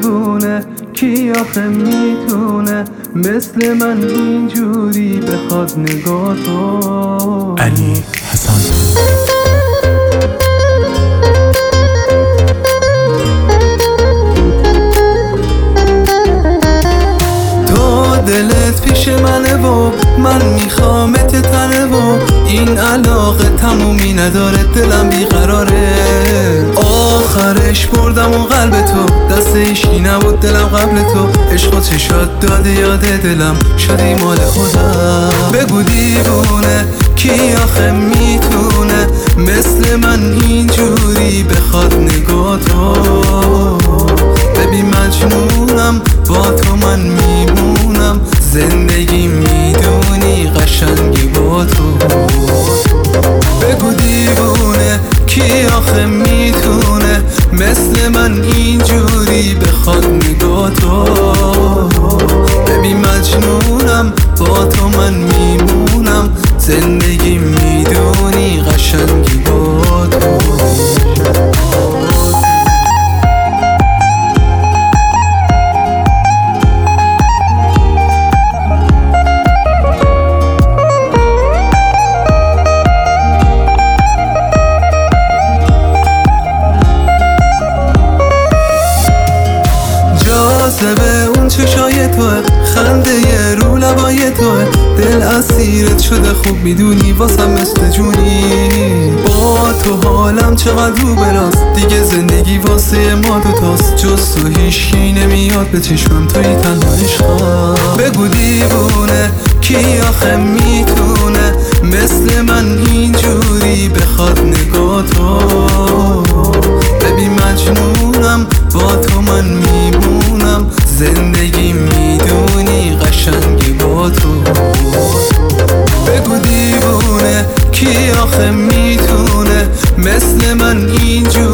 میتونه، کی آخه میتونه مثل من اینجوری بخواد نگاه تو. علی حسن. دلت پیش منه و من میخوامت تنه و این علاقه تمومی نداره، دلم بیقراره. آخرش بردم و قلب تو دست ایشکی نبود دلم قبل تو، عشق و چشات داده یاده دلم شدی مال خودم. بگو دیوونه کی آخه میتونه مثل من اینجوری بخواد نگاه تو. ببین مجنونم با تو من میمونم، زندگی میدونی قشنگی با تو. بگو دیوونه کی آخه میتونه مثل من اینجوری بخواد نگاه تو. ببین مجنونم با تو من میمونم، زندگی میدونی قشنگی با تو. جاذبه اون چشای توه، خنده ی رو لبای توه، دل اسیرت شده خوب میدونی واسم مثل جونی. با تو حالم چقدر رو براست، دیگه زندگی واسه ما دوتاست، جز تو هیچکی نمیاد به چشمم توی تنها عشقم. بگو دیوونه کی آخه میتونه مثل من اینجوری بخواد نگاه تو. ببین مجنونم با تو من میمونم، زندگی میدونی قشنگی با تو. بگو دیوونه کی آخه میتونه مثل من اینجوری